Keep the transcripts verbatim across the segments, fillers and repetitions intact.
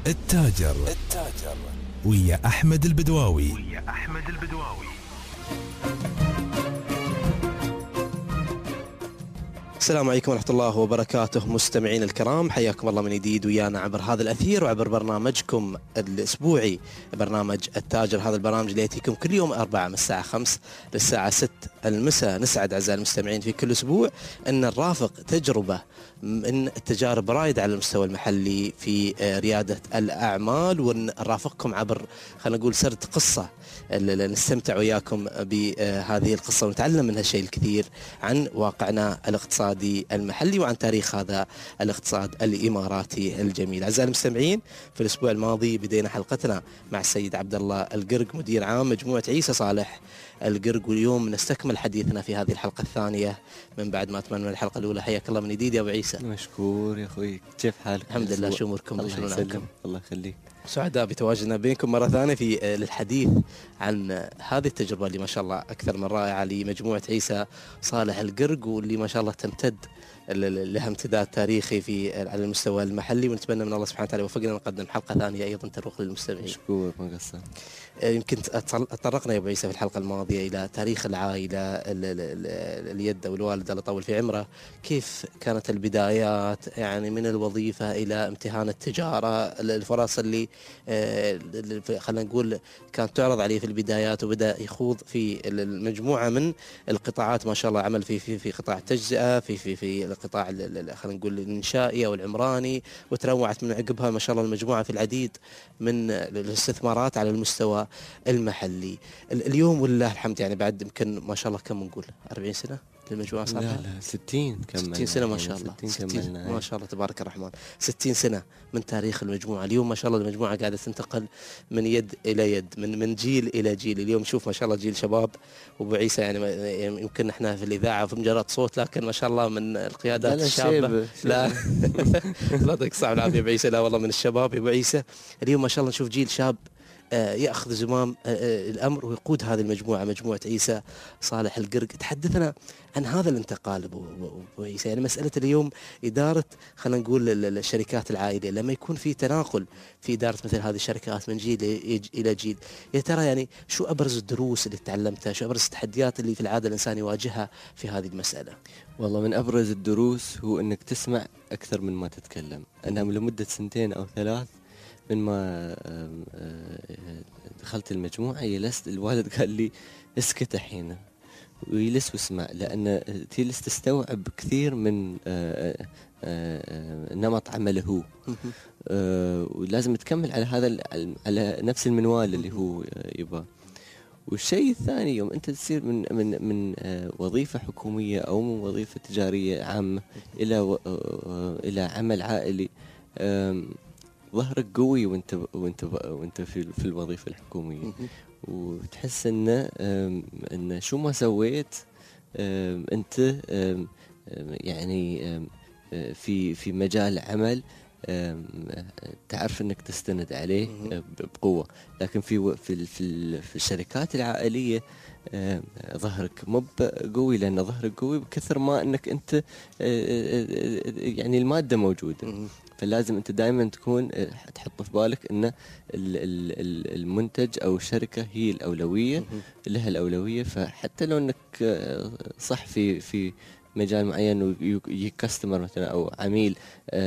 التاجر التاجر ويا أحمد البدواوي ويا أحمد البدواوي. السلام عليكم ورحمة الله وبركاته مستمعين الكرام، حياكم الله من جديد ويانا عبر هذا الأثير وعبر برنامجكم الأسبوعي برنامج التاجر. هذا البرنامج اللي يأتيكم كل يوم أربعة من الساعة خمس للساعة ست المساء. نسعد أعزائي المستمعين في كل أسبوع أن نرافق تجربة من التجارب رايدة على المستوى المحلي في ريادة الأعمال، ونرافقكم عبر خلينا نقول سرد قصة نستمتع وياكم بهذه القصة ونتعلم منها الشيء الكثير عن واقعنا الاقتصادي المحلي وعن تاريخ هذا الاقتصاد الإماراتي الجميل. أعزائي المستمعين، في الأسبوع الماضي بدينا حلقتنا مع السيد عبد الله القرق مدير عام مجموعة عيسى صالح القرق، واليوم نستكمل حديثنا في هذه الحلقة الثانية من بعد ما أتمنى الحلقة الأولى. حياك الله من جديد يا أبو عيسى. مشكور يا أخوي، كيف حالك؟ الحمد لله، شو أموركم؟ الله يسلمك. الله يخليك. سعداء بتواجدنا بينكم مرة ثانية في للحديث عن هذه التجربة اللي ما شاء الله أكثر من رائعة لمجموعة عيسى صالح القرق، واللي ما شاء الله تمتد لها امتداد تاريخي في على المستوى المحلي، ونتمنى من الله سبحانه وتعالى يوفقنا نقدم حلقة ثانية أيضا تروق للمستمعين. مشكور، ما قصر. يمكن تطرقنا يا أبو عيسى في الحلقة الماضية إلى تاريخ العائلة، اليد أو الوالد الله يطول في عمره، كيف كانت البدايات يعني من الوظيفة إلى امتهان التجارة، الفرص اللي خلينا نقول كانت تعرض عليه في البدايات، وبدأ يخوض في المجموعة من القطاعات ما شاء الله، عمل في في في قطاع التجزئة، في في في القطاع خلينا نقول الإنشائي أو العمراني، وتنوعت من عقبها ما شاء الله المجموعة في العديد من الاستثمارات على المستوى المحلي. اليوم ولله الحمد يعني بعد يمكن ما شاء الله كم نقول أربعين سنة للمجموعة صار؟ لا لا ستين كملنا. ستين سنة ما شاء الله. ستين كملنا ما شاء الله تبارك الرحمن. ستين سنة من تاريخ المجموعة. اليوم ما شاء الله المجموعة قاعدة تنتقل من يد إلى يد، من من جيل إلى جيل. اليوم نشوف ما شاء الله جيل شباب، وأبو عيسى يعني يمكن احنا في الإذاعة في مجرد صوت، لكن ما شاء الله من القيادات لا الشابة. لا لا يعطيك الصحة والعافية أبو عيسى. لا والله من الشباب يا أبو عيسى. اليوم ما شاء الله نشوف جيل شاب يأخذ زمام الأمر ويقود هذه المجموعة، مجموعة عيسى صالح القرق. تحدثنا عن هذا الانتقال أبو عيسى، يعني مسألة اليوم إدارة خلينا نقول الشركات العائلية، لما يكون في تناقل في إدارة مثل هذه الشركات من جيل إلى جيل، يا ترى يعني شو أبرز الدروس اللي تعلمتها، شو أبرز التحديات اللي في العادة الإنسان يواجهها في هذه المسألة؟ والله من أبرز الدروس هو أنك تسمع أكثر من ما تتكلم. أنا لمدة سنتين أو ثلاث من ما دخلت المجموعة جلست، الوالد قال لي اسكت الحين ويلس واسمع، لأن تجلس تستوعب كثير من نمط عمله هو، ولازم تكمل على هذا على نفس المنوال اللي هو يبغى. والشيء الثاني، يوم أنت تصير من من من وظيفة حكومية أو من وظيفة تجارية عامة إلى إلى عمل عائلي، ظهرك قوي وانت وانت وانت في في الوظيفه الحكوميه، وتحس ان ان شو ما سويت انت يعني في في مجال عمل تعرف انك تستند عليه بقوه. لكن في في في, في الشركات العائليه ظهرك مو قوي، لأن ظهرك قوي بكثر ما أنك أنت يعني المادة موجودة. فلازم أنت دائما تكون تحط في بالك أن المنتج أو الشركة هي الأولوية، لها الأولوية. فحتى لو أنك صح في في مجال معين ويجي كاستمر مثلا أو عميل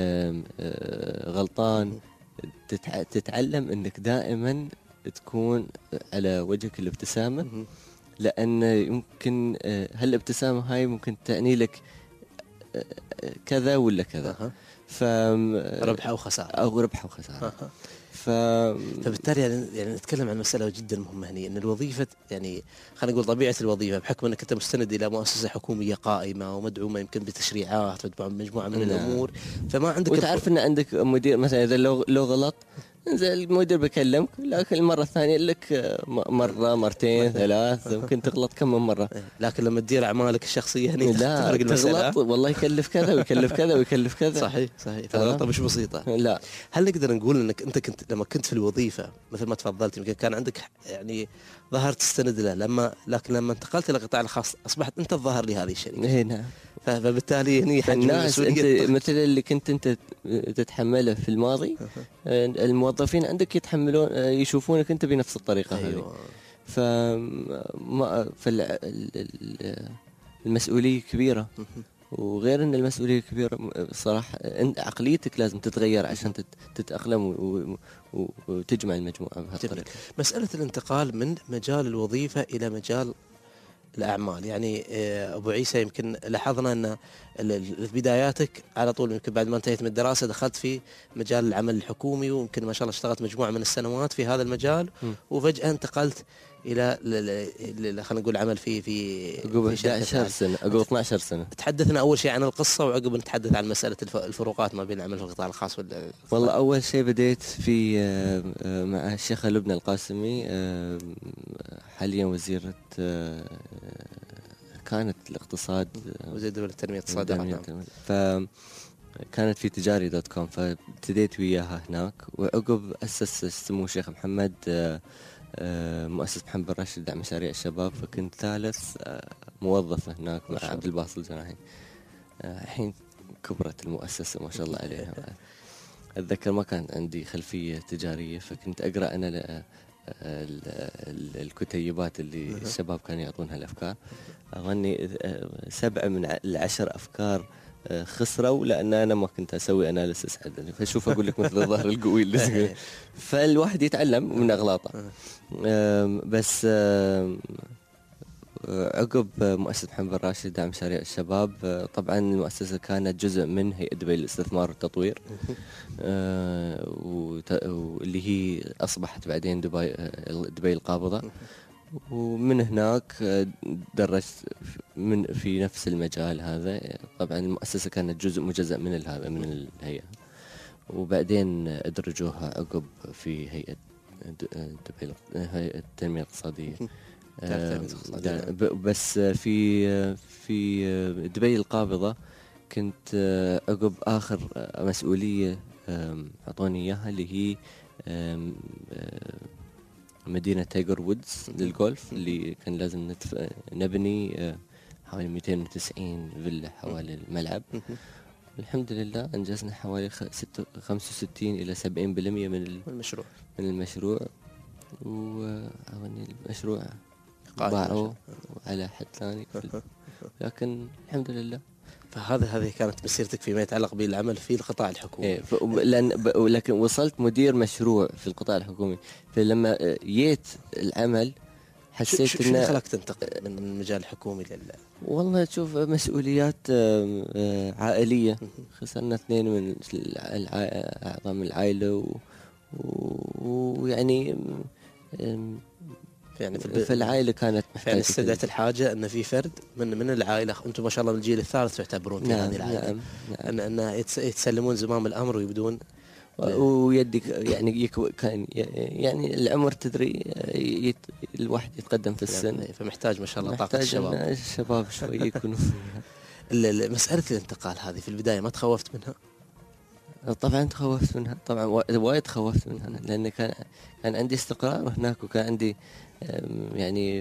غلطان، تتعلم أنك دائما تكون على وجهك الابتسامة، لأن يمكن هالابتسامة هاي ممكن تعني لك كذا ولا كذا، ف ربح أو خسارة أو ربح أو خسارة. ف... فبالتالي يعني, يعني نتكلم عن مسألة جدا مهمة هني، أن الوظيفة يعني خلينا نقول طبيعة الوظيفة بحكم أنك أنت مستند إلى مؤسسة حكومية قائمة ومدعومة يمكن بتشريعات ومجموعة من الأمور، فما عندك وتعرف أن عندك مدير مثلا إذا لو لو غلط انزل المدير بكلمك، لكن المرة الثانية لك مرة مرتين ثلاث، ممكن تغلط كم من مرة. لكن لما تدير أعمالك الشخصية هني لا تغلط والله يكلف كذا ويكلف كذا ويكلف كذا. صحيح صحيح، فالغلطة مش بسيطة. لا، هل نقدر نقول أنك أنت كنت لما كنت في الوظيفة مثل ما تفضلت يمكن كان عندك يعني ظهر تستند له، لما لكن لما انتقلت إلى القطاع الخاص أصبحت أنت الظاهر لهذه الشركة. إيه نعم. فبالتالي هني الناس انت مثل اللي كنت انت تتحمله في الماضي، المو الموظفين عندك يتحملون يشوفونك انت بنفس الطريقه هذه. أيوة. فما فالمسؤوليه كبيره، وغير ان المسؤوليه كبيره صراحه انت عقليتك لازم تتغير عشان تتاقلم وتجمع المجموعه بهالطريقه. مساله الانتقال من مجال الوظيفه الى مجال الأعمال، يعني أبو عيسى يمكن لاحظنا أن بداياتك على طول يمكن بعد ما انتهيت من الدراسة دخلت في مجال العمل الحكومي، ويمكن ما شاء الله اشتغلت مجموعة من السنوات في هذا المجال، م. وفجأة انتقلت إلى خلينا نقول عمل في في عقب إحدى عشرة سنة، عقب اثنتي عشرة سنة. تحدثنا أول شيء عن القصة، وعقب نتحدث عن مسألة الفروقات ما بين العمل في القطاع الخاص وال. والله أول شيء بديت في مع الشيخة لبنى القاسمي، حاليا وزيرة كانت الاقتصاد، وزير دولة التنمية الاقتصادية، فكانت في تجاري دوت كوم، فابتديت وياها هناك. وعقب أسس سمو الشيخ محمد مؤسس محمد بن راشد دعم مشاريع الشباب، فكنت ثالث موظف هناك مع عبد الباسط الجناحي. الحين كبرت المؤسسة ما شاء الله عليها. أتذكر ما كان عندي خلفية تجارية، فكنت أقرأ أنا الكتيبات اللي الشباب كانوا يعطونها الأفكار. أظني سبعة من العشر أفكار خسروا لأن أنا ما كنت أسوي أناليسيس عدل. فشوف أقول لك مثل الظهر القوي اللي فالواحد يتعلم من أغلاطه. بس عقب مؤسسة محمد بن راشد دعم مشاريع الشباب، طبعا المؤسسة كانت جزء من هيئة دبي للاستثمار والتطوير، واللي هي أصبحت بعدين دبي دبي القابضة. ومن هناك درست من في نفس المجال هذا. طبعا المؤسسة كانت جزء مجزء من هذا من الهيئة، وبعدين أدرجوها عقب في هيئة دبي هيئة التنمية الاقتصادية. بس في في دبي القابضة كنت عقب آخر مسؤولية أعطوني إياها، اللي هي مدينة تايجر وودز للجولف، اللي كان لازم نتف... نبني حوالي مئتين وتسعين فيلا حوالي الملعب. الحمد لله أنجزنا حوالي خمسة وستين إلى سبعين بالمئة من المشروع من المشروع وأظن المشروع باعوا على حد ثاني، لكن الحمد لله. فهذا هذه كانت مسيرتك فيما يتعلق بالعمل في القطاع الحكومي. إيه، لأن ب... لكن وصلت مدير مشروع في القطاع الحكومي، فلما جيت العمل حسيت شو شو خلاك تنتقل من المجال الحكومي لل. والله تشوف مسؤوليات عائلية، خسرنا اثنين من أعضاء من العائلة، ويعني و... يعني في, في العائلة كانت محتاجة. يعني استدعت الحاجة أن في فرد من من العائلة، أنتم ما شاء الله من الجيل الثالث تعتبرون في نعم هذه العائلة. نعم نعم. أن أن يتسلمون زمام الأمر ويبدون ويدك يعني يكو كان يعني العمر تدري يت الواحد يتقدم في السن، يعني فمحتاج ما شاء الله طاقة الشباب. الشباب شوي يكونوا. مسألة الانتقال هذه في البداية ما تخوفت منها؟ طبعا تخوفت منها، طبعا وايد تخوفت منها، لأن كان كان عندي استقرار هناك، وكان عندي يعني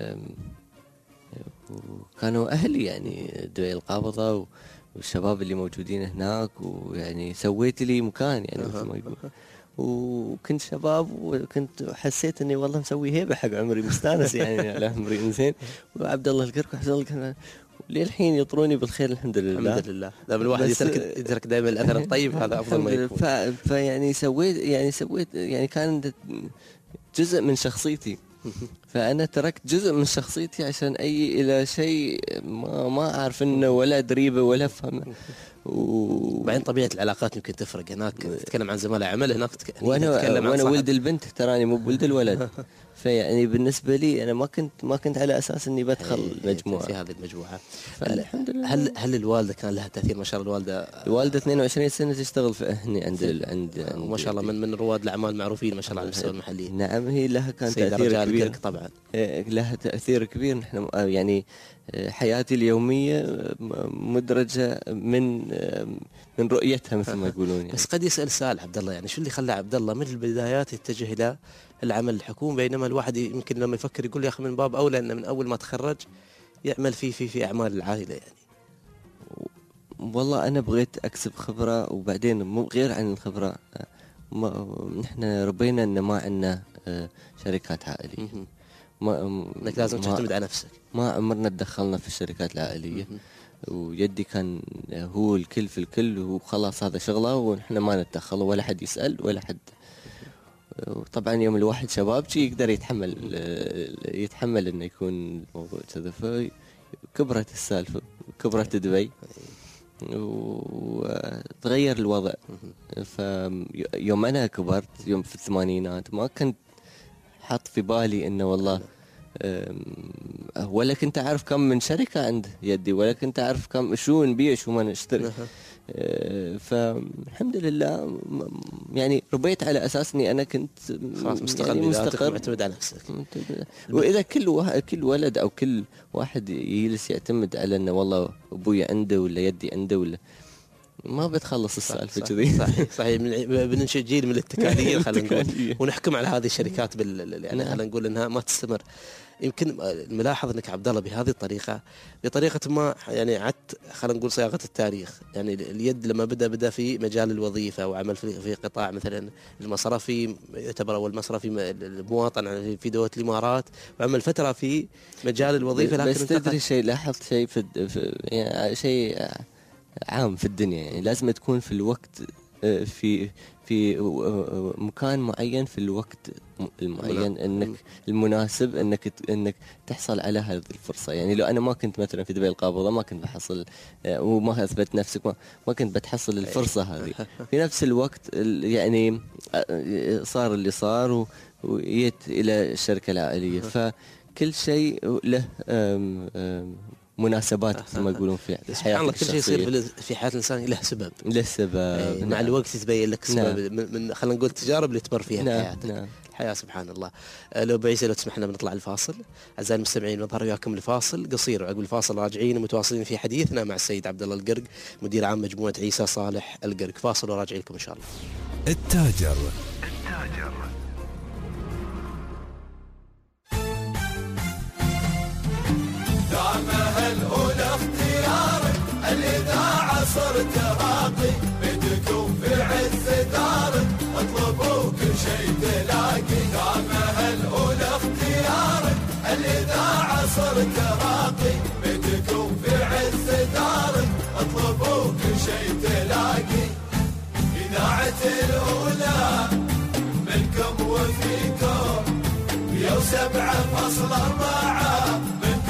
وكانوا أهلي يعني دبي القابضة والشباب اللي موجودين هناك، ويعني سويت لي مكان يعني مثل ما يقول. وكنت شباب وكنت حسيت اني والله مسوي هيبه حق عمري، مستانس يعني على عمري انزين. وعبد الله الكرك وحسن الله للحين يطروني بالخير الحمد لله. الحمد لله. دام الواحد يترك يترك دائما الاثر الطيب هذا افضل ما يكون. فيعني سويت يعني سويت يعني كان جزء من شخصيتي، فأنا تركت جزء من شخصيتي عشان أي إلى شيء ما ما أعرف إنه ولا دريبه ولا أفهم. وبعدين طبيعة العلاقات يمكن تفرق، هناك تتكلم عن زملاء عمل، هناك تتكلم وأنا وأنا ولد البنت تراني مو بولد الولد. فيعني بالنسبة لي أنا ما كنت ما كنت على أساس إني بدخل مجموعة في هذه المجموعة. الحمد لله. هل هل الوالدة كان لها تأثير؟ ما شاء الله الوالدة الوالدة اثنين وعشرين سنة تشتغل في هني عند عند ما شاء الله من من رواد الأعمال معروفين ما شاء الله على المستوى المحلي. نعم هي لها كان تأثير كبير طبعا، لها تأثير كبير. نحن يعني حياتي اليومية مدرجة من من رؤيتها مثل ما يقولون يعني. بس قد يسأل سؤال عبد الله، يعني شو اللي خلى عبد الله من البدايات يتجه إلى العمل الحكومي، بينما الواحد يمكن لما يفكر يقول يا أخي من باب أولى أنه من أول ما تخرج يعمل في في في أعمال العائلة يعني. والله أنا بغيت أكسب خبرة، وبعدين مو غير عن الخبرة ما نحن ربينا ان ما عندنا شركات عائليه، ما انك لازم تعتمد على نفسك. ما عمرنا تدخلنا في الشركات العائليه، ويدي كان هو الكل في الكل وخلاص هذا شغله، ونحن ما نتدخل ولا حد يسال ولا حد. طبعا يوم الواحد شباب يقدر يتحمل يتحمل انه يكون الموضوع كذا، فكبرت السالفه، كبرت دبي وتغير الوضع. فيوم انا كبرت يوم في الثمانينات ما كنت حط في بالي انه والله ولا كنت اعرف كم من شركه عند يدي، ولا كنت اعرف كم شو نبيع شو ما نشتري. فالحمد لله يعني ربيت على اساس اني انا كنت خلاص مستقل يعني مستقر معتمد على نفسك. واذا كل واحد كل ولد او كل واحد يجلس يعتمد على انه والله ابوي عنده ولا يدي عنده ولا ما بتخلص السالفه كذي. صحيح صحيح بننشئ جيل من التكاليف خلينا نقول، ونحكم على هذه الشركات بال يعني خلينا نقول انها ما تستمر. يمكن الملاحظ انك عبد الله بهذه الطريقه بطريقه ما يعني عدت خلينا نقول صياغه التاريخ. يعني اليد لما بدا بدا في مجال الوظيفه وعمل في, في قطاع مثلا المصرفي، يعتبر اول مصرفي المواطن في دوله الامارات، وعمل فتره في مجال الوظيفه. لكن بس تدري شيء، لاحظت شيء في, في يعني شيء عام في الدنيا، يعني لازم تكون في الوقت في في مكان معين في الوقت المعين انك المناسب انك انك تحصل على هذه الفرصه. يعني لو انا ما كنت مثلا في دبي القابضه ما كنت بحصل وما اثبت نفسك ما, ما كنت بتحصل الفرصه هذه. في نفس الوقت يعني صار اللي صار وجيت الى الشركه العائليه، فكل شيء له أم أم مناسبات زي ما يقولون في سبحان الله. كل شيء يصير في حياة الإنسان له سبب، له سبب. نعم. مع الوقت يتبين لك سبب. نعم. من خلينا نقول التجارب اللي تمر فيها نعم. حياتك. نعم. الحياة سبحان الله. لو بعيسى لو تسمحنا بنطلع الفاصل. أعزائي المستمعين نظهر وياكم لفاصل قصير، وعقب الفاصل راجعين ومتواصلين في حديثنا مع السيد عبد الله القرق مدير عام مجموعة عيسى صالح القرق. فاصل وراجعين لكم إن شاء الله. التاجر التاجر دعمها الأولى اختيارك، الإذاعة صرت راقي بدكم في عز دارك، اطلبوا كل شيء تلاقي. دعمها الأولى اختيارك، الإذاعة صرت راقي بدكم في عز دارك، اطلبوا كل شيء تلاقي. إذاعة الأولى منكم وفيكم، مية وسبعة فاصلة أربعة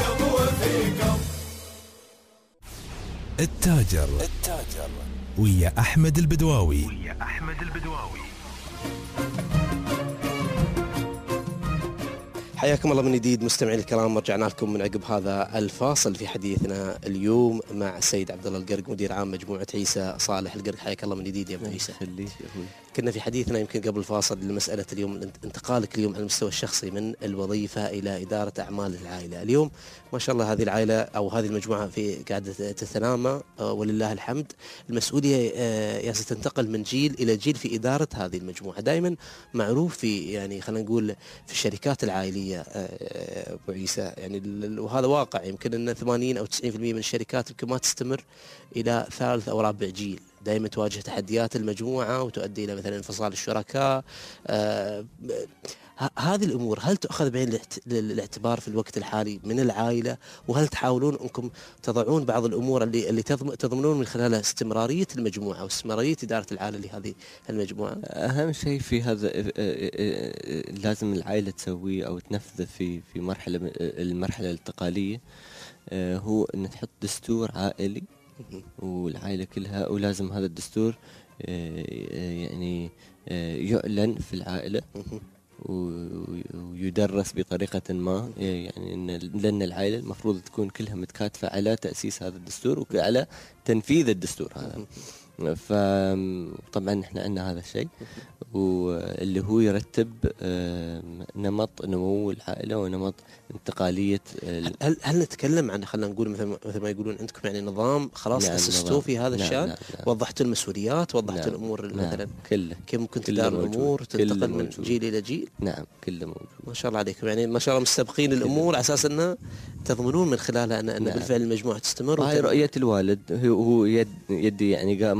التاجر التاجر ويا أحمد البدواوي ويا أحمد البدواوي. حياكم الله من جديد مستمعين الكرام، رجعنا لكم من عقب هذا الفاصل في حديثنا اليوم مع السيد عبد الله القرق مدير عام مجموعة عيسى صالح القرق. حياك الله من جديد يا ابو عيسى. كنا في حديثنا يمكن قبل الفاصل لمسألة اليوم انتقالك اليوم على المستوى الشخصي من الوظيفة إلى إدارة أعمال العائلة. اليوم ما شاء الله هذه العائلة أو هذه المجموعة في قاعدة تتنامى ولله الحمد. المسؤولية يا ستنتقل من جيل إلى جيل في إدارة هذه المجموعة. دائما معروف في يعني خلينا نقول في الشركات العائلية أبو عيسى يعني، وهذا واقع، يمكن أن ثمانين أو تسعين بالمئة من الشركات يمكن ما تستمر إلى ثالث أو رابع جيل. دائما تواجه تحديات المجموعة وتؤدي إلى مثلا انفصال الشركاء. آه هذه الأمور هل تأخذ بعين الاعتبار في الوقت الحالي من العائلة؟ وهل تحاولون أنكم تضعون بعض الأمور اللي اللي تضمنون من خلالها استمرارية المجموعة واستمرارية إدارة العائلة لهذه المجموعة؟ أهم شيء في هذا لازم العائلة تسويه أو تنفذه في في مرحلة المرحلة الانتقالية، هو أن تحط دستور عائلي والعائلة كلها، ولازم هذا الدستور يعني يعلن في العائلة ويدرس بطريقة ما، يعني لأن العائلة المفروض تكون كلها متكاتفة على تأسيس هذا الدستور وعلى تنفيذ الدستور هذا. فطبعا احنا عندنا هذا الشيء واللي هو يرتب نمط نمو العائلة ونمط انتقالية. هل هل نتكلم عن خلينا نقول مثل مثل ما يقولون عندكم يعني نظام خلاص نعم أسستوه في هذا نعم الشأن؟ نعم نعم وضحت المسؤوليات، وضحت نعم الأمور نعم مثلا كله كيف ممكن تدار الأمور تنتقل من جيل إلى جيل؟ نعم كله موجود. ما شاء الله عليكم، يعني ما شاء الله مستبقين الأمور على أساس أنه تضمنون من خلالها أن, أن نعم. بالفعل المجموعة تستمر. هاي رؤية الوالد، هو يد يدي يعني ما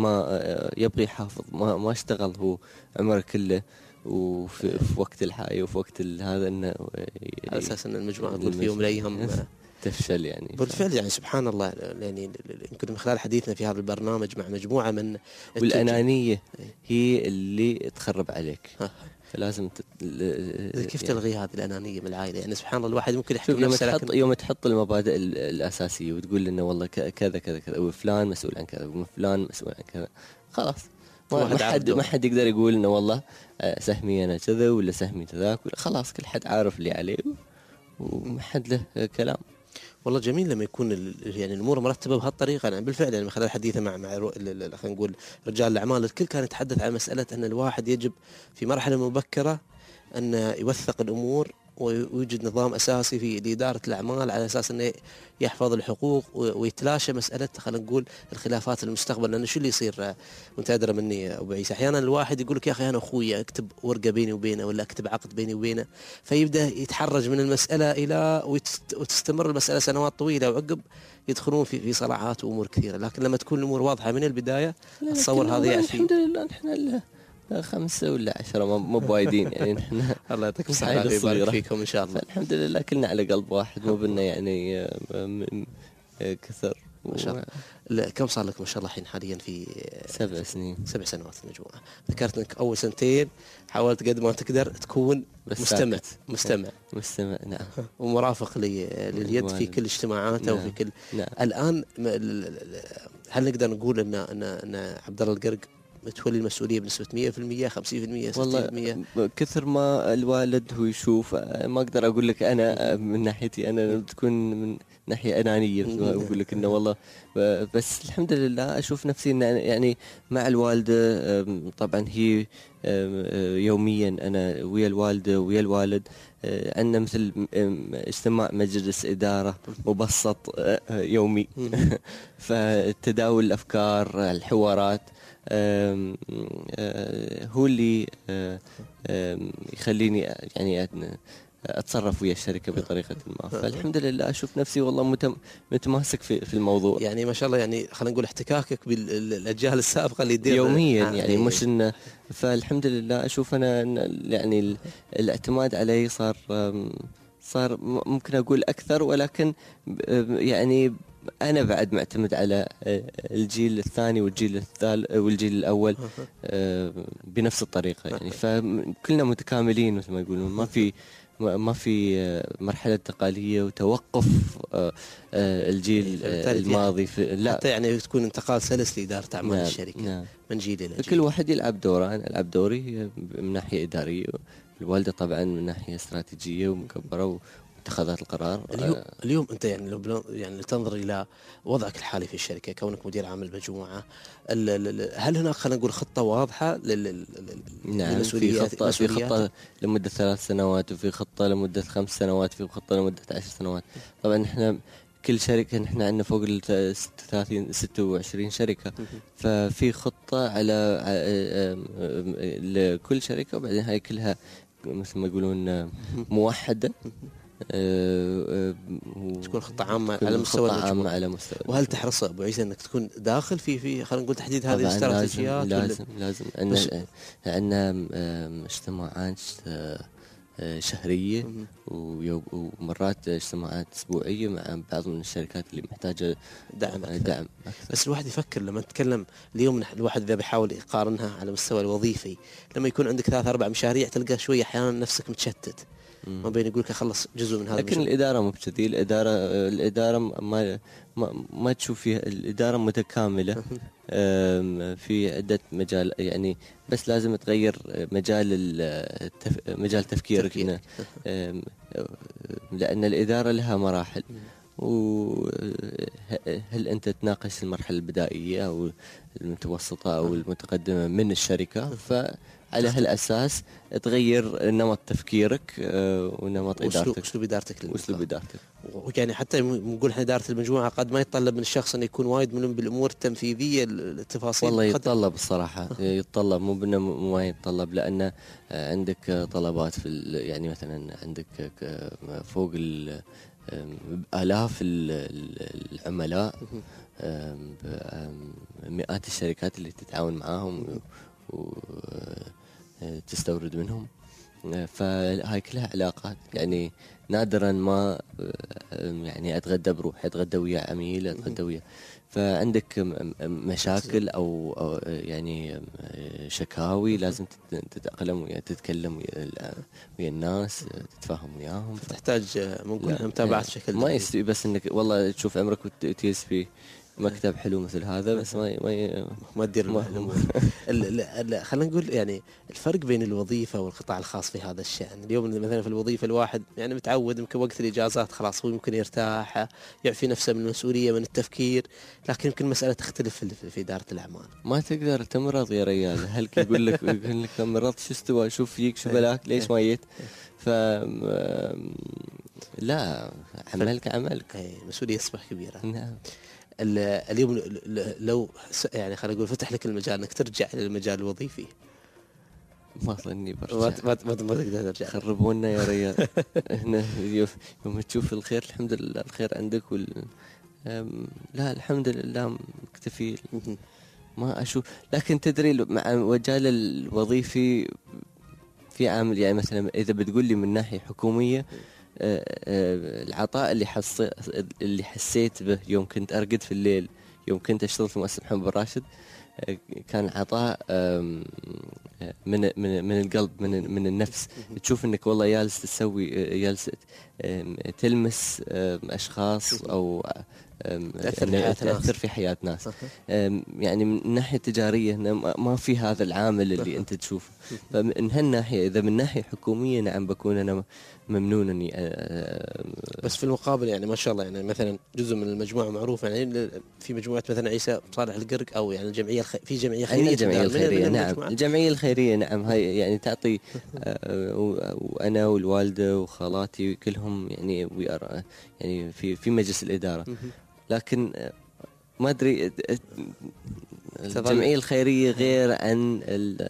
ما يبغى يحافظ ما ما اشتغل هو عمره كله وفي في وقت الحاجة وفي وقت هذا انه على اساس ان المجموعه تقول في يوم من الايام تفشل يعني. بالفعل يعني سبحان الله يعني يمكن من خلال حديثنا في هذا البرنامج مع مجموعه من والانانيه هي اللي تخرب عليك. فلازم تت... كيف تلغي هذه الانانيه من العائله؟ يعني سبحان الله الواحد ممكن يحكي يوم نفسه تحط لكن... يوم تحط المبادئ الاساسيه وتقول انه والله كذا كذا كذا وفلان مسؤول عن كذا وفلان مسؤول عن كذا، خلاص ما حد ما حد يقدر يقول انه والله سهمي انا كذا ولا سهمي كذاك، خلاص كل حد عارف اللي عليه وما حد له كلام. والله جميل لما يكون يعني الامور مرتبه بهالطريقه. يعني بالفعل يعني من خلال حديثه مع مع خلينا نقول رجال الاعمال الكل كان يتحدث عن مساله ان الواحد يجب في مرحله مبكره ان يوثق الامور ويوجد نظام اساسي في لاداره الاعمال على اساس انه يحفظ الحقوق ويتلاشى مساله خلينا نقول الخلافات المستقبل. لانه شو اللي يصير وانت ادرى مني ابو عيسى، احيانا الواحد يقول لك يا اخي انا اخوي اكتب ورقه بيني وبينه ولا اكتب عقد بيني وبينه، فيبدا يتحرج من المساله الى وتستمر المساله سنوات طويله وعقب يدخلون في في صراعات وامور كثيره. لكن لما تكون الامور واضحه من البدايه اتصور هذا يعفي. الحمد لله نحن خمسة ولا عشرة مو بوايدين يعني نحن الله يعطيك الصحة ويبارك فيكم إن شاء الله. الحمد لله كلنا على قلب واحد مو بنا يعني كثر ما شاء الله. كم صار لك ما شاء الله الحين حاليا في سبع سنين سبع سنوات المجموعة. ذكرت انك اول سنتين حاولت قد ما تقدر تكون مستمع مستمع مستمع نعم ومرافق لليد في كل اجتماعاته. نعم. وفي كل نعم. الان هل نقدر نقول ان ان, أن عبد الله القرق تولي المسؤولية بنسبة مية بالمية خمسين بالمية ستين بالمية؟ والله كثر ما الوالد هو يشوف ما أقدر أقول لك أنا من ناحيتي أنا تكون من ناحية أنانية أقول لك إنه والله، بس الحمد لله أشوف نفسي إن يعني مع الوالدة طبعا هي يوميا أنا ويا الوالدة ويا الوالد عندنا مثل اجتماع مجلس إدارة مبسط يومي فتداول الأفكار الحوارات هو اللي يخليني يعني اتصرف ويا الشركه بطريقه ما. فالحمد لله اشوف نفسي والله متماسك في في الموضوع. يعني ما شاء الله يعني خلينا نقول احتكاكك بالاجيال السابقه اللي يدير يوميا آه يعني مش انه. فالحمد لله اشوف انا يعني الاعتماد علي صار صار ممكن اقول اكثر، ولكن يعني أنا بعد معتمد على الجيل الثاني والجيل الثالث والجيل الأول بنفس الطريقة يعني. فكلنا متكاملين مثل ما يقولون، ما في ما في مرحلة انتقالية وتوقف الجيل الماضي في لا حتى يعني تكون انتقال سلس لإدارة أعمال نعم الشركة نعم من جيل إلى جيل. كل واحد يلعب دوره. أنا ألعب دوري من ناحية إدارية، الوالدة طبعا من ناحية استراتيجية ومكبرة اتخاذات القرار. اليوم آه اليوم انت يعني لو يعني تنظر الى وضعك الحالي في الشركه كونك مدير عام المجموعه، هل هناك خلينا نقول خطه واضحه لل نعم في خطه في خطه لمده ثلاث سنوات وفي خطه لمده خمس سنوات في خطه لمده عشر سنوات. طبعا احنا كل شركه نحن عندنا فوق ال ثلاثين ستة وعشرين شركه، ففي خطه على لكل شركه، وبعدين هاي كلها مثل ما يقولون موحده أه أه تكون خطة عامة على مستوى عامة على مستوى. وهل تحرص أبو عيسى أنك تكون داخل في في خلينا نقول تحديد هذه الاستراتيجيات؟ لازم لازم عندنا عندنا اجتماعات شهرية ومرات اجتماعات أسبوعية مع بعض من الشركات اللي محتاجة دعم أكثر. دعم أكثر. بس الواحد يفكر لما نتكلم اليوم الواحد إذا بيحاول يقارنها على المستوى الوظيفي، لما يكون عندك ثلاث أربع مشاريع تلقى شوية أحيانا نفسك متشتت ما بين يقول لك اخلص جزء من هذا. لكن المشروع. الاداره مو بكذي، الاداره الاداره ما ما, ما تشوف فيها الاداره متكامله في عده مجال يعني، بس لازم تغير مجال التف... مجال تفكيرك هنا، لان الاداره لها مراحل. وهل أنت تناقش المرحلة البدائية أو المتوسطة أو المتقدمة من الشركة، فعلى هالأساس تغير نمط تفكيرك ونمط إدارتك وأسلوب إدارتك وأسلوب إدارتك. ويعني حتى نقول إحنا إدارة المجموعة قد ما يتطلب من الشخص أن يكون وايد ملم بالأمور التنفيذية التفاصيل. والله يتطلب الصراحة يتطلب، مو بأنه ما يتطلب، لأن عندك طلبات في يعني مثلا عندك فوق ال آلاف العملاء، مئات الشركات اللي تتعاون معاهم وتستورد منهم. فهاي كلها علاقات، يعني نادرا ما يعني اتغدى بروح، اتغدى ويا عميل، اتغدى ويا، فعندك مشاكل او يعني شكاوي لازم تتأقلم ويا، تتكلم ويا, ويا الناس، تتفاهم وياهم، تحتاج ممكن متابعة بشكل ما يستوي بس انك والله تشوف عمرك وتجلس في مكتب حلو مثل هذا بس ما ما ما تدير الامور. خلينا نقول يعني الفرق بين الوظيفه والقطاع الخاص في هذا الشأن. اليوم مثلا في الوظيفه الواحد يعني متعود يمكن وقت الاجازات خلاص هو يمكن يرتاح، يعفي نفسه من المسؤوليه من التفكير، لكن يمكن المساله تختلف في اداره الاعمال. ما تقدر تمرض يا ريال، هل يقول لك يقول لك مرضت شو استوى، شوف فيك شو بلاك، ليش ما جيت؟ ف لا، عملك عملك، مسؤوليه اصبح كبيره. نعم. اليوم لو يعني خلينا نقول فتح لك المجال انك ترجع الى المجال الوظيفي، ما ظني برجع، ما ما ما تقدر ترجع. خربونا يا ريال. هنا يوم تشوف الخير الحمد لله الخير عندك وال... لا الحمد لله مكتفي، ما اشوف. لكن تدري مع مجال الوظيفي في عامل، يعني مثلا اذا بتقول لي من ناحيه حكوميه، العطاء اللي حص اللي حسيت به يوم كنت أرقد في الليل، يوم كنت أشتغل في مؤسسة محمد بن راشد، كان عطاء من من من القلب، من من النفس. تشوف إنك والله جالس تسوي، جالس تلمس أشخاص أو تأثر في حياة ناس. يعني من ناحية تجارية ما في هذا العامل اللي أنت تشوفه. فمن هالناحية إذا من ناحية حكومية نعم بكون أنا ممنون اني. بس في المقابل يعني ما شاء الله يعني مثلا جزء من المجموعه معروف، يعني في مجموعه مثلا عيسى صالح القرق او يعني الجمعيه الخ... في جمعيه خيريه. الجمعيه الخيريه نعم، الجمعيه الخيريه نعم، هاي يعني تعطي وانا والوالده وخالاتي كلهم يعني يعني في في مجلس الاداره. لكن ما ادري الجمعيه الخيريه غير عن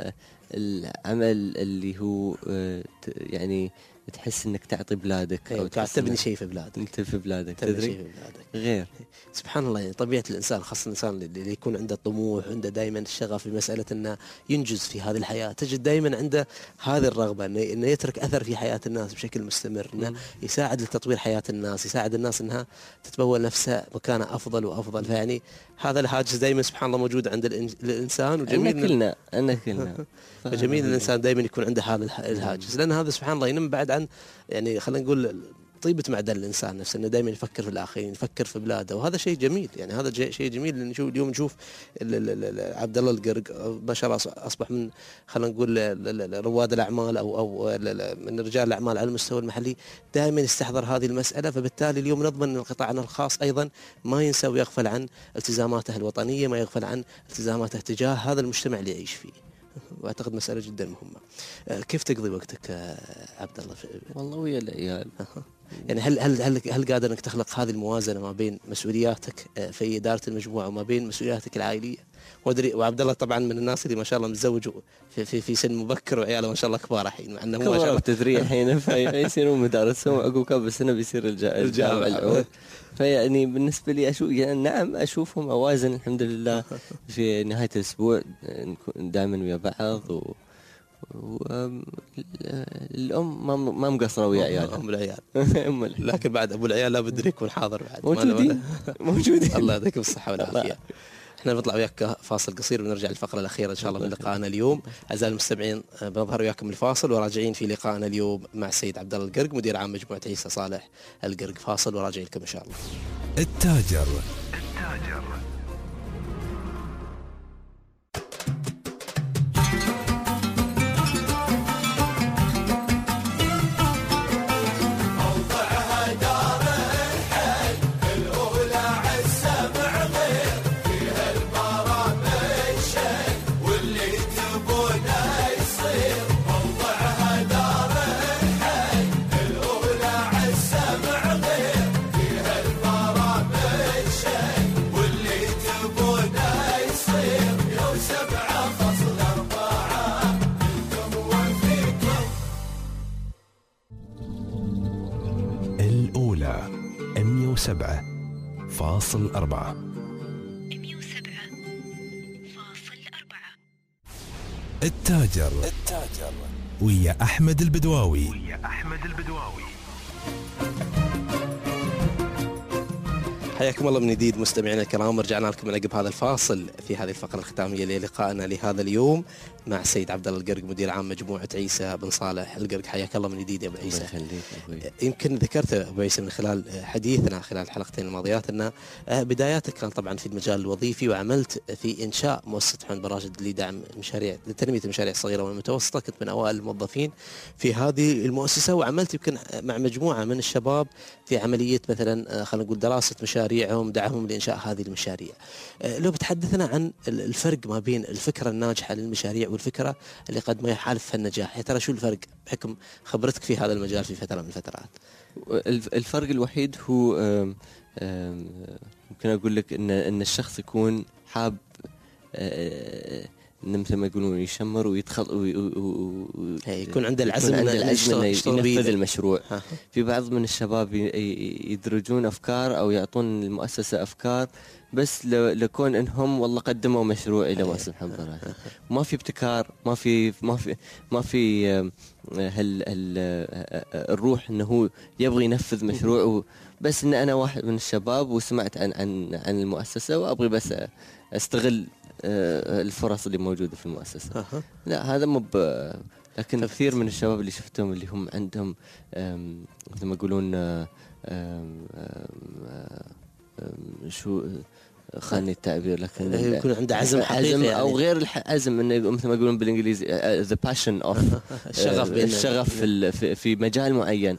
العمل اللي هو يعني تحس انك تعطي بلادك او تبني شيء في بلادك، انت في بلادك تدري شيء في بلادك غير. سبحان الله، يعني طبيعه الانسان خاصه الانسان اللي يكون عنده طموح وعنده دائما الشغف في مساله انه ينجز في هذه الحياه، تجد دائما عنده هذه الرغبه انه يترك اثر في حياه الناس بشكل مستمر، انه يساعد لتطوير حياه الناس، يساعد الناس انها تتبول نفسها مكانها افضل وافضل. فيعني هذا الهاجس دائما سبحان الله موجود عند الانسان، وجميل أنا كلنا أنا كلنا فجميل الانسان دائما يكون عنده هذا الهاجس، لان هذا سبحان الله ينم بعد عن يعني خلينا نقول طيبة معدن الإنسان نفسه، إنه دائما يفكر في الآخرين، يفكر في بلاده، وهذا شيء جميل. يعني هذا شيء جميل. نشوف اليوم نشوف عبد الله القرق ما شاء الله أصبح من خلينا نقول رواد الأعمال أو أو من رجال الأعمال على المستوى المحلي، دائما يستحضر هذه المسألة. فبالتالي اليوم نضمن أن القطاع الخاص أيضا ما ينسى ويغفل عن التزاماته الوطنية، ما يغفل عن التزاماته تجاه هذا المجتمع اللي يعيش فيه. واعتقد مسألة جدا مهمة. كيف تقضي وقتك عبد الله؟ والله ويا العيال. يعني هل هل هل هل قادر انك تخلق هذه الموازنة ما بين مسؤولياتك في إدارة المجموعة وما بين مسؤولياتك العائلية؟ وادري وعبد الله طبعا من الناس اللي ما شاء الله متزوج في في في سن مبكر وعياله ما شاء الله كبار الحين، مع انه ما شاء الله تدري الحين يصيرون مدارسهم عقب كم سنة بيصير الجامعة الأول. فيعني بالنسبة لي أشوف يعني نعم أشوفهم أوازن الحمد لله. في نهاية الأسبوع نكون دائما ويا بعض، و والأم ما ما مقصرة ويا عيالها. أم العيال لكن بعد أبو العيال لابد يكون حاضر بعد. موجودين موجودين. الله يعطيكم الصحة والعافية. احنا بنطلع وياك فاصل قصير ونرجع للفقرة الأخيرة إن شاء الله من لقائنا اليوم. أعزائي المستمعين بنظهر وياكم الفاصل وراجعين في لقائنا اليوم مع السيد عبد الله القرق مدير عام مجموعة عيسى صالح القرق. فاصل وراجعين لكم إن شاء الله. التاجر التاجر واللي وسبعة فاصل أربعة. مئة وسبعة فاصل أربعة. التاجر التاجر ويا أحمد البدواوي. ويا أحمد البدواوي. حياكم الله من جديد مستمعينا الكرام، رجعنا لكم من عقب هذا الفاصل في هذه الفقرة الختامية للقائنا لهذا اليوم مع السيد عبد الله القرق مدير عام مجموعة عيسى بن صالح القرق. حياك الله من جديد يا ابو عيسى. يمكن ذكرت ابو عيسى من خلال حديثنا خلال الحلقتين الماضيات ان بداياتك كانت طبعا في المجال الوظيفي، وعملت في انشاء مؤسسة محمد براشد لدعم مشاريع لتنمية المشاريع الصغيرة والمتوسطة. كنت من اوائل الموظفين في هذه المؤسسة، وعملت يمكن مع مجموعة من الشباب في عملية مثلا خلينا نقول دراسة مشاريعهم، دعمهم لإنشاء هذه المشاريع. لو بتحدثنا عن الفرق ما بين الفكرة الناجحة للمشاريع والفكرة اللي قد ما يحالف النجاح، يا ترى شو الفرق بحكم خبرتك في هذا المجال في فترة من الفترات؟ الفرق الوحيد هو آم آم ممكن أقول لك إن إن الشخص يكون حاب إن مثل ما يقولون يشمر ويدخل يكون عنده العزم عنده العزم إنه ينفذ المشروع. ها. في بعض من الشباب يدرجون أفكار أو يعطون المؤسسة أفكار بس لكون انهم والله قدموا مشروع الى مؤسسة محمد براشد، ما في ابتكار، ما في ما في ما في هال هال الروح انه هو يبغى ينفذ مشروع، بس ان انا واحد من الشباب وسمعت عن عن عن المؤسسة وابغي بس استغل الفرص اللي موجودة في المؤسسة. لا هذا مو، لكن كثير من الشباب اللي شفتهم اللي هم عندهم مثل ما يقولون شو خاني التعبير، لكن يكون عنده عزم حقيقي عزم يعني. او غير العزم انه مثل ما يقولون بالانجليزي the passion of الشغف الشغف في في مجال معين.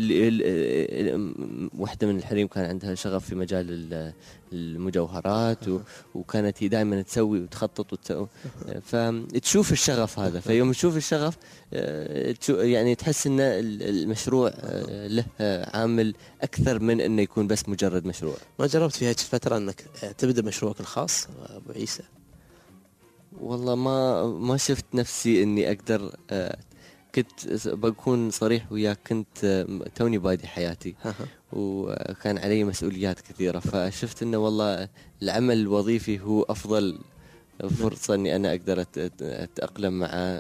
واحدة من الحريم كان عندها شغف في مجال المجوهرات وكانت هي دائما تسوي وتخطط وتسوي، فتشوف الشغف هذا. فيوم تشوف الشغف يعني تحس ان المشروع له عامل اكثر من انه يكون بس مجرد مشروع. ما جربت في هذه الفترة انك تبدأ مشروعك الخاص ابو عيسى؟ والله ما ما شفت نفسي اني اقدر. كنت بكون صريح وياك، كنت توني بادي حياتي وكان علي مسؤوليات كثيرة، فشفت انه والله العمل الوظيفي هو افضل فرصة اني انا اقدر اتأقلم مع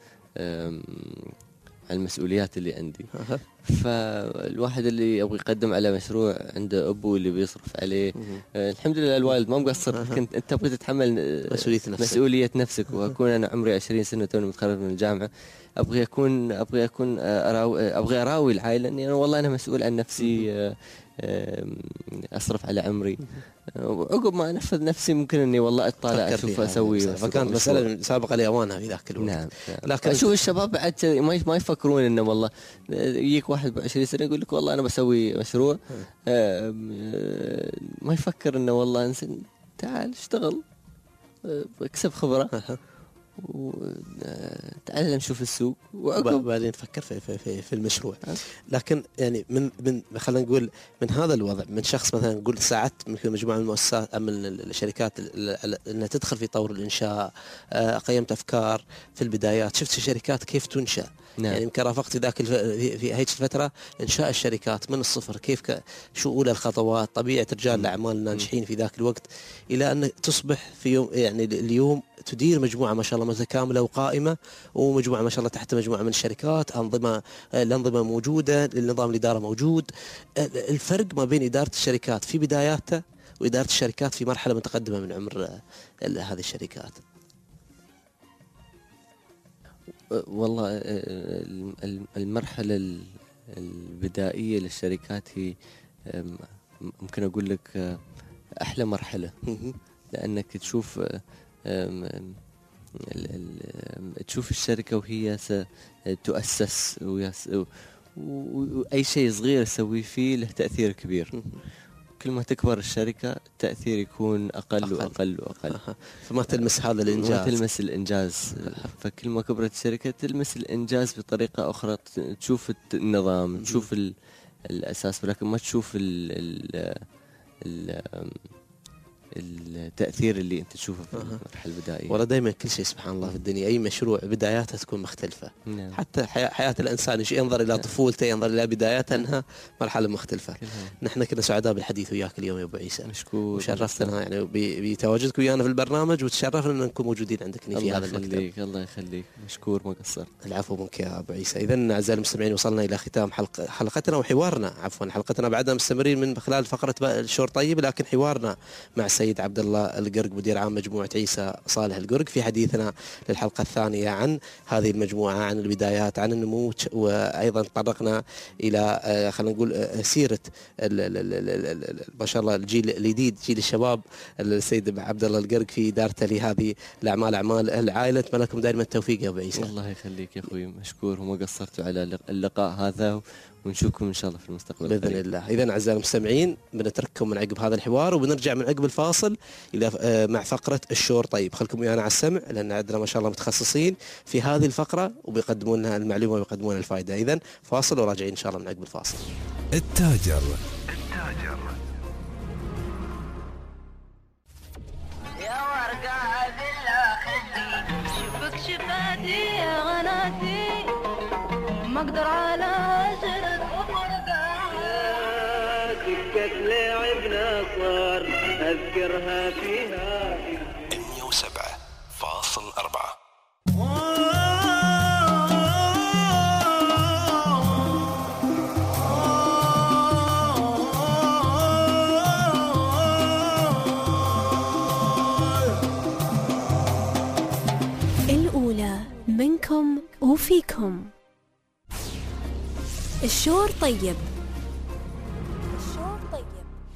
المسؤوليات اللي عندي. فالواحد اللي يبغى يقدم على مشروع عنده ابو اللي بيصرف عليه، الحمد لله الوالد ما مقصر. كنت انت تبغى تتحمل مسؤولية نفسك مسؤولية نفسك واكون انا عمري عشرين سنة توني متخرج من الجامعة، ابغى اكون ابغى اكون أراوي ابغى اراوي العائلة اني انا والله انا مسؤول عن نفسي، اصرف على عمري. وعقب ما انفذ نفسي ممكن اني والله اطالع اشوف اسوي. فكانت مسألة سابقة لاوانها في ذاك الوقت. نعم. لكن اشوف الشباب بعد ما ما يفكرون انه والله يجيك واحد بعشرين سنة يقول لك والله انا بسوي مشروع، ما يفكر انه والله تعال اشتغل اكسب خبرة وتعلم شوف السوق وعقب بعدين تفكر في في في, في المشروع. لكن يعني من من خلينا نقول من هذا الوضع، من شخص مثلا نقول ساعدت من مجموعه من المؤسسات من الشركات انها تدخل في طور الانشاء، قيمت افكار في البدايات، شفت الشركات كيف تنشأ. نعم. يعني يمكن رافقت ذاك في هيك الفتره انشاء الشركات من الصفر، كيف ك... شو اولى الخطوات، طبيعه رجال الاعمال الناجحين في ذاك الوقت، الى ان تصبح في يوم يعني اليوم تدير مجموعه ما شاء الله متكامله وقائمه، ومجموعه ما شاء الله تحت مجموعه من الشركات، انظمه الانظمه موجوده، النظام الاداره موجود. الفرق ما بين اداره الشركات في بداياتها واداره الشركات في مرحله متقدمه من عمر هذه الشركات. والله المرحلة البدائية للشركات هي ممكن أقول لك أحلى مرحلة، لأنك تشوف تشوف الشركة وهي ستؤسس، وأي شيء صغير تسوي فيه له تأثير كبير. كل ما تكبر الشركة التأثير يكون أقل, أقل وأقل وأقل، فما تلمس هذا الإنجاز، ما تلمس الإنجاز. فكل ما كبرت الشركة تلمس الإنجاز بطريقة أخرى، تشوف النظام، تشوف الأساس، ولكن ما تشوف ال ال ال التأثير اللي أنت تشوفه في المرحلة البدائية. والله دائما كل شيء سبحان الله في الدنيا أي مشروع بداياتها تكون مختلفة. نعم. حتى حياة, حياة الإنسان ينظر إلى طفولته ينظر إلى بداياتها أنها مرحلة مختلفة. نحن كنا سعداء بالحديث وياك اليوم يا أبو عيسى. مشكور. وشرفتنا يعني بتواجدك ويانا في البرنامج وتشرفنا أن نكون موجودين عندك في هذا المكتب. الله يخليك. مشكور ما قصرت. العفو منك يا أبو عيسى. إذن أعزائي المستمعين وصلنا إلى ختام حلقة حلقتنا وحوارنا عفوا حلقتنا بعدها مستمرين من خلال فقرة الشور طيب، لكن حوارنا مع السيد عبد الله القرق مدير عام مجموعة عيسى صالح القرق في حديثنا للحلقة الثانية عن هذه المجموعة، عن البدايات، عن النمو، وأيضا تطرقنا إلى خلينا نقول سيرة ما شاء الله الجيل الجديد جيل الشباب السيد عبد الله القرق في إدارته لهذه الأعمال أعمال العائلة. أتمنى لكم دائما التوفيق يا أبو عيسى. الله يخليك يا أخوي مشكور وما قصرتوا على اللقاء هذا ونشوفكم إن شاء الله في المستقبل بإذن القريب. الله. إذن أعزائي المستمعين بنترككم من عقب هذا الحوار وبنرجع من عقب الفاصل إلى مع فقرة الشور طيب. خلكم ويانا على السمع لأن عندنا ما شاء الله متخصصين في هذه الفقرة وبيقدمون لنا المعلومة ويقدمون لنا الفائدة. إذن فاصل وراجعين إن شاء الله من عقب الفاصل. التاجر التاجر يا ورقة بالله خدي شوفك شفاتي يا غناتي ما اقدر على عشرة وفرقات سكة لعبنا صار اذكرها فيها مية وسبعة فاصل أربعة. الأولى منكم وفيكم. الشور طيب. الشور طيب.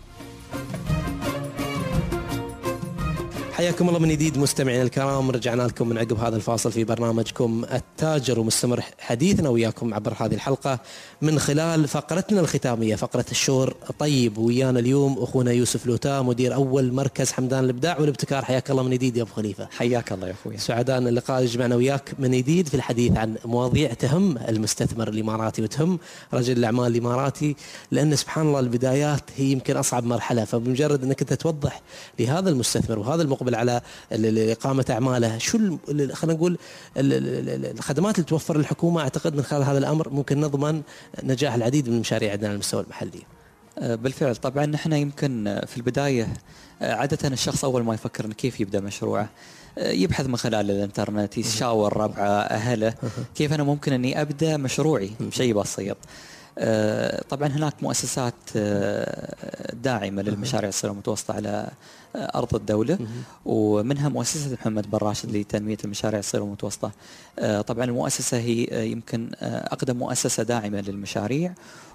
حياكم الله من جديد مستمعينا الكرام، رجعنا لكم من عقب هذا الفاصل في برنامجكم التاجر، ومستمر حديثنا وياكم عبر هذه الحلقة من خلال فقرتنا الختامية فقرة الشور طيب. ويانا اليوم أخونا يوسف لوتا مدير أول مركز حمدان الإبداع والابتكار. حياك الله من جديد يا أبو خليفة. حياك الله يا أخوي. سعداء أن اللقاء يجمعنا وياك من جديد في الحديث عن مواضيع تهم المستثمر الإماراتي وتهم رجل الأعمال الإماراتي، لأن سبحان الله البدايات هي يمكن أصعب مرحلة. فبمجرد أنك أنت توضح لهذا المستثمر وهذا المقبل على إقامة أعماله شو خلينا نقول الخدمات اللي توفر الحكومة، أعتقد من خلال هذا الأمر ممكن نضمن نجاح العديد من المشاريع عندنا على المستوى المحلي. بالفعل طبعا نحن يمكن في البداية عادة الشخص أول ما يفكر إن كيف يبدأ مشروعه يبحث من خلال الانترنت، يشاور ربعه أهله كيف أنا ممكن أني أبدأ مشروعي بشيء بسيط. طبعا هناك مؤسسات داعمة للمشاريع الصغيرة والمتوسطة على أرض الدولة، ومنها مؤسسة محمد بن راشد لتنمية المشاريع الصغيرة والمتوسطة. طبعا المؤسسة هي يمكن أقدم مؤسسة داعمة للمشاريع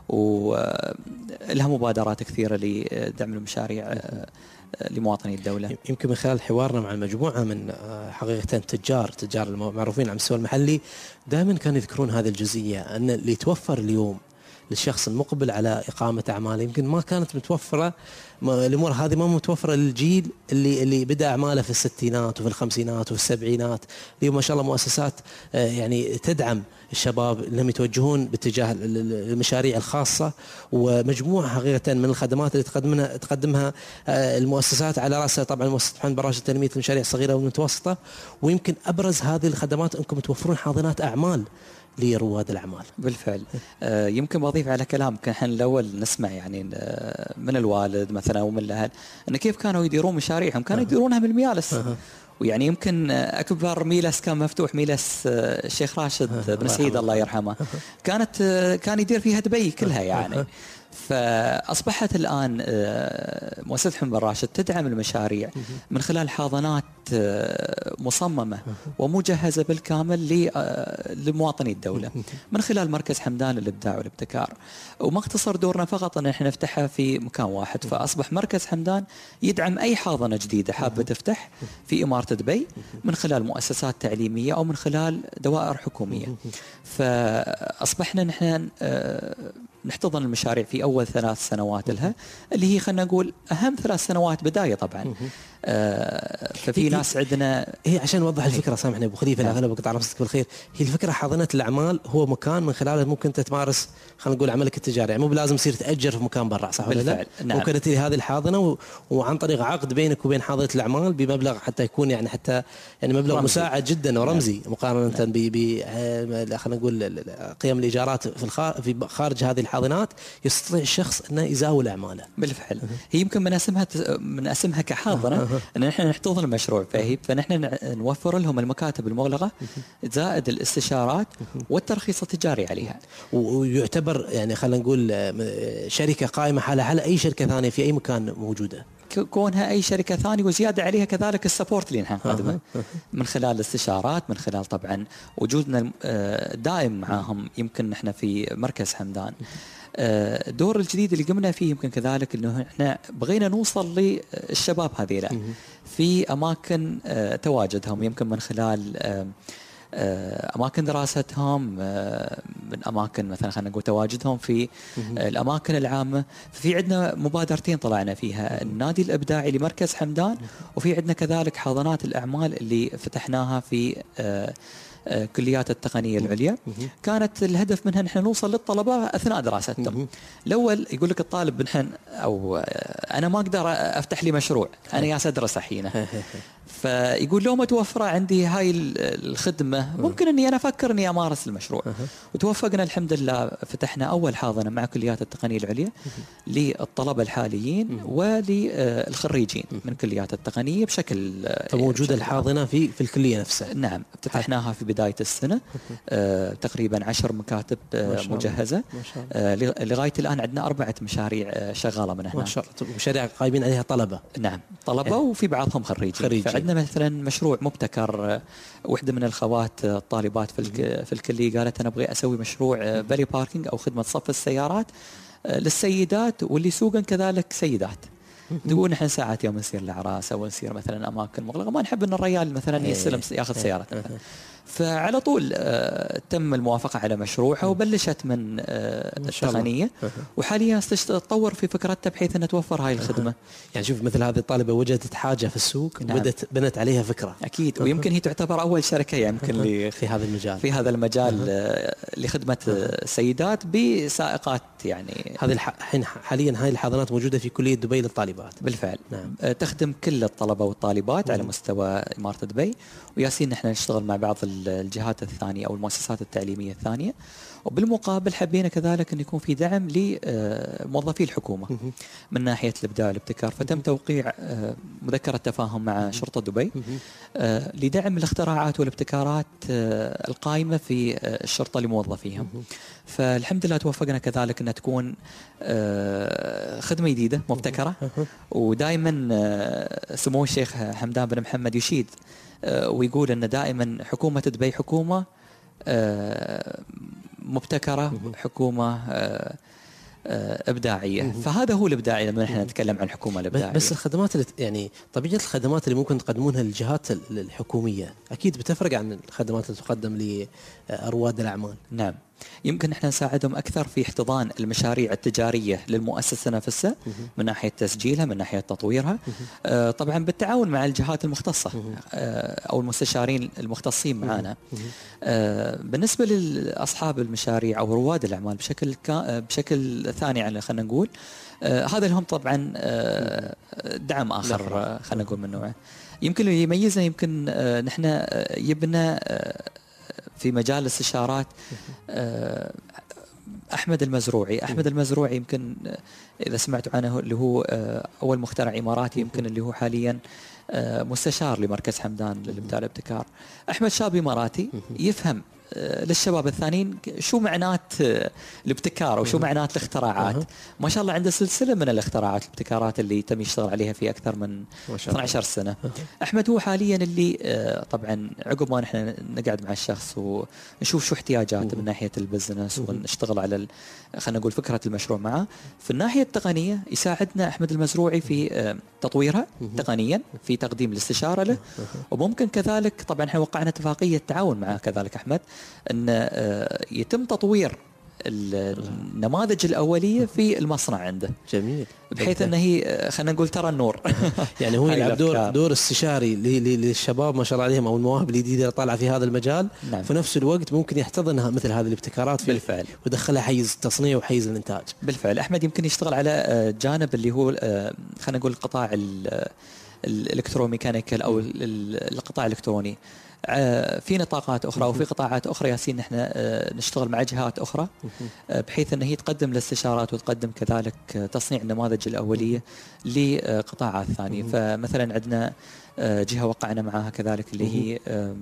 ولها مبادرات كثيرة لدعم المشاريع لمواطني الدولة. يمكن من خلال حوارنا مع المجموعة من حقيقة تجار تجار المعروفين على المستوى المحلي دائما كانوا يذكرون هذه الجزئية، أن اللي يتوفر اليوم للشخص المقبل على إقامة أعماله يمكن ما كانت متوفرة، الأمور هذه ما متوفرة للجيل اللي اللي بدأ أعماله في الستينات وفي الخمسينات وفي السبعينات. اليوم ما شاء الله مؤسسات يعني تدعم الشباب انهم يتوجهون باتجاه المشاريع الخاصة، ومجموعة حقيقة من الخدمات اللي تقدمها تقدمها المؤسسات على رأسها طبعا مؤسسة محمد بن راشد تنمية المشاريع الصغيرة والمتوسطة. ويمكن أبرز هذه الخدمات أنكم توفرون حاضنات أعمال لرواد الأعمال. بالفعل آه يمكن بضيف على كلامك، نحن الأول نسمع يعني آه من الوالد مثلا ومن الأهل أن كيف كانوا يديرون مشاريعهم، كانوا يديرونها بالميالس. أه. ويعني يمكن أكبر ميلس كان مفتوح ميلس الشيخ راشد بن سعيد الله يرحمه، كانت كان يدير فيها دبي كلها يعني. فأصبحت الآن مؤسسة محمد بن راشد تدعم المشاريع من خلال حاضنات مصممة ومجهزة بالكامل لمواطني الدولة من خلال مركز حمدان للإبداع والابتكار. وما اقتصر دورنا فقط أن احنا نفتحها في مكان واحد، فأصبح مركز حمدان يدعم أي حاضنة جديدة حابة تفتح في إمارة دبي من خلال مؤسسات تعليمية أو من خلال دوائر حكومية. فأصبحنا نحن نحتضن المشاريع في اول ثلاث سنوات لها، اللي هي خلينا نقول اهم ثلاث سنوات بدايه طبعا. آه ففي ناس عندنا هي عشان نوضح الفكره، سامحني ابو خليفه، انا بقطع نفسك بالخير. هي الفكره حاضنه الاعمال هو مكان من خلاله ممكن تمارس خلينا نقول عملك التجاري، يعني مو بلازم تصير تاجر في مكان برا، صح ولا لا؟ نعم. ممكن تجي هذه الحاضنه و... وعن طريق عقد بينك وبين حاضنه الاعمال بمبلغ حتى يكون يعني حتى يعني مبلغ رمزي. مساعد جدا ورمزي. نعم. مقارنه نعم. ب ب خلينا نقول قيم الايجارات في الخارج في خارج هذه الحاضنات، يستطيع الشخص انه يزاول اعماله. بالفعل. هي يمكن من اسمها من اسمها كحاضنه ان نحن نحتضن المشروع، فهي فنحن نوفر لهم المكاتب المغلقه زائد الاستشارات والترخيص التجاري عليها، ويعتبر يعني خلينا نقول شركه قائمه على على اي شركه ثانيه في اي مكان موجوده، كونها اي شركه ثانيه، وزياده عليها كذلك السبورت اللي نحن نقدمه من خلال الاستشارات، من خلال طبعا وجودنا دائم معاهم. يمكن نحن في مركز حمدان الدور الجديد اللي قمنا فيه يمكن كذلك انه احنا بغينا نوصل للشباب هذيلا في اماكن تواجدهم، يمكن من خلال اماكن دراستهم، من اماكن مثلا خلينا نقول تواجدهم في الاماكن العامه. في عندنا مبادرتين طلعنا فيها، النادي الابداعي لمركز حمدان، وفي عندنا كذلك حاضنات الاعمال اللي فتحناها في كليات التقنيه العليا. كانت الهدف منها نحن نوصل للطلبه اثناء دراستهم. الاول يقول لك الطالب نحن او انا ما اقدر افتح لي مشروع، انا جالس ادرس الحين، فيقول لو ما توفر عندي هاي الخدمه ممكن اني انا افكر اني امارس المشروع. وتوفقنا الحمد لله، فتحنا اول حاضنه مع كليات التقنيه العليا للطلبه الحاليين وللخريجين من كليات التقنيه بشكل موجوده الحاضنه في في الكليه نفسها. نعم، افتتحناها في بدايه السنه، آه تقريبا عشر مكاتب آه مجهزه. آه لغايه الان عندنا اربعه مشاريع آه شغاله من هنا، ما شاء الله، مشاريع قايمين عليها طلبه. نعم، طلبه وفي بعضهم خريجين. خريجين. فعندنا مثلا مشروع مبتكر، واحدة من الخوات الطالبات في في الكلية قالت أنا أبغى أسوي مشروع بالي باركينج أو خدمة صف السيارات للسيدات واللي يسوقن كذلك سيدات. تقول نحن ساعات يوم نسير الأعراس أو نسير مثلا أماكن مغلقة ما نحب أن الرجال مثلا يستلم ياخذ سيارة مثلا. فعلى طول آه تم الموافقة على مشروعها وبلشت من آه التقنية، وحاليا تتطور في فكرتها بحيث أن توفر هاي الخدمة. يعني شوف مثل هذه الطالبة وجدت حاجة في السوق، نعم. وبدت بنت عليها فكرة. أكيد، ويمكن هي تعتبر أول شركة يمكن في هذا المجال في هذا المجال آه لخدمة السيدات بسائقات. يعني هذه الحين حاليا هاي الحاضنات موجودة في كلية دبي للطالبات. بالفعل. نعم. آه تخدم كل الطلبة والطالبات على مستوى إمارة دبي، وياسين نحن نشتغل مع بعض الجهات الثانية أو المؤسسات التعليمية الثانية. وبالمقابل حبينا كذلك أن يكون في دعم لموظفي الحكومة من ناحية الإبداع والابتكار. فتم توقيع مذكرة تفاهم مع شرطة دبي لدعم الاختراعات والابتكارات القائمة في الشرطة لموظفيهم. فالحمد لله توفقنا كذلك أنها تكون خدمة جديدة مبتكرة. ودائما سمو الشيخ حمدان بن محمد يشيد ويقول أن دائما حكومة دبي حكومة مبتكرة، حكومة إبداعية. فهذا هو الإبداعي لما نحن نتكلم عن الحكومة الإبداعية. بس الخدمات اللي يعني طبيعة الخدمات اللي ممكن تقدمونها للجهات الحكومية أكيد بتفرق عن الخدمات اللي تقدم لرواد الأعمال. نعم، يمكن احنا نساعدهم اكثر في احتضان المشاريع التجاريه للمؤسسه نفسها من ناحيه تسجيلها، من ناحيه تطويرها، آه طبعا بالتعاون مع الجهات المختصه آه او المستشارين المختصين معنا. آه بالنسبه لاصحاب المشاريع او رواد الاعمال بشكل بشكل ثاني، يعني خلينا نقول آه هذا لهم طبعا آه دعم اخر آه خلينا نقول من نوعه. يمكن اللي يميزنا يمكن آه نحن آه يبنى آه في مجال الاستشارات أحمد المزروعي. أحمد المزروعي يمكن إذا سمعتوا عنه اللي هو أول مخترع إماراتي، يمكن اللي هو حاليا مستشار لمركز حمدان للإبداع والابتكار. أحمد شاب إماراتي يفهم للشباب الثانيين شو معنات الابتكار وشو معنات الاختراعات. ما شاء الله عنده سلسلة من الاختراعات الابتكارات اللي تم يشتغل عليها في أكثر من اثنتي عشرة سنة. أحمد هو حاليا اللي طبعا عقب ما نحن نقعد مع الشخص ونشوف شو احتياجاته من ناحية البزنس ونشتغل على خلينا نقول فكرة المشروع معه. في الناحية التقنية يساعدنا أحمد المزروعي في تطويرها تقنيا، في تقديم الاستشارة له، وممكن كذلك طبعا احنا وقعنا اتفاقية تعاون معه كذلك أحمد أن يتم تطوير النماذج الأولية في المصنع عنده. جميل. بحيث أنه هي خلينا نقول ترى النور. يعني هو يلعب دور دور استشاري للشباب ما شاء الله عليهم أو المواهب الجديدة اللي طالعة في هذا المجال. نعم. في نفس الوقت ممكن يحتضنها مثل هذه الابتكارات في بالفعل ودخلها حيز التصنيع وحيز الإنتاج. بالفعل. أحمد يمكن يشتغل على جانب اللي هو خلينا نقول القطاع الإلكتروميكانيكال أو القطاع الإلكتروني. في نطاقات أخرى وفي قطاعات أخرى ياسين نحن نشتغل مع جهات أخرى بحيث أن هي تقدم الاستشارات وتقدم كذلك تصنيع النماذج الأولية لقطاعات ثانية. فمثلا عندنا جهة وقعنا معها كذلك اللي هي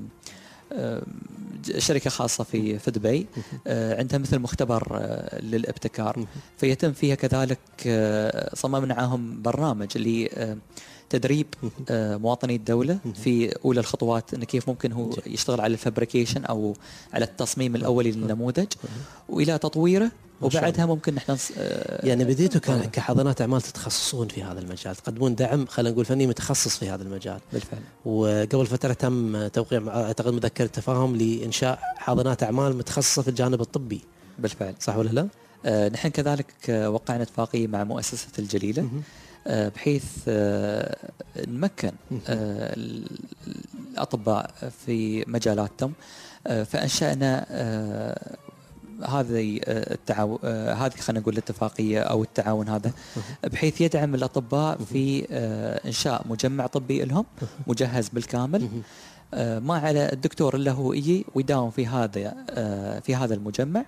شركة خاصة في في دبي عندها مثل مختبر للابتكار، فيتم فيها كذلك صممنا معهم برنامج اللي تدريب مواطني الدولة في أولى الخطوات أن كيف ممكن هو يشتغل على الفابريكيشن أو على التصميم الأولي للنموذج وإلى تطويره، وبعدها ممكن نحن يعني بديتوا كحاضنات أعمال تتخصصون في هذا المجال، تقدمون دعم خلينا نقول فني متخصص في هذا المجال. بالفعل. وقبل فترة تم توقيع أعتقد مذكرة تفاهم لإنشاء حاضنات أعمال متخصصة في الجانب الطبي. بالفعل. صح ولا لا؟ آه نحن كذلك وقعنا اتفاقية مع مؤسسة الجليلة آه بحيث آه نمكن آه الأطباء في مجالاتهم، آه فأنشأنا آه هذه التعاون هذه خلينا نقول الاتفاقية أو التعاون هذا بحيث يدعم الأطباء في إنشاء مجمع طبي لهم مجهز بالكامل، ما على الدكتور إلا هو يجي ويداوم في هذا في هذا المجمع،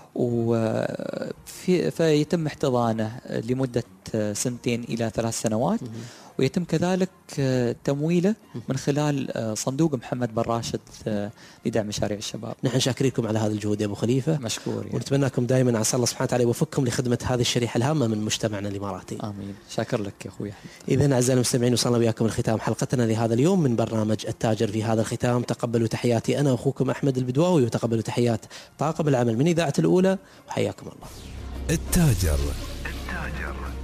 وفي فيتم احتضانه لمدة سنتين إلى ثلاث سنوات، ويتم كذلك تمويله من خلال صندوق محمد بن راشد لدعم مشاريع الشباب. نحن شاكرينكم على هذا الجهود يا أبو خليفة. مشكور. ونتمنى لكم دائما عسى الله سبحانه وتعالى يوفقكم لخدمة هذه الشريحة الهامة من مجتمعنا الإماراتي. آمين. شاكر لك يا أخوي. إذن أعزائي المستمعين وصلنا وياكم الختام حلقتنا لهذا اليوم من برنامج التاجر. في هذا الختام تقبلوا تحياتي أنا أخوكم أحمد البدواوي، وتقبلوا تحيات طاقم العمل من إذاعة الأولى، وحياكم الله. التاجر. التاجر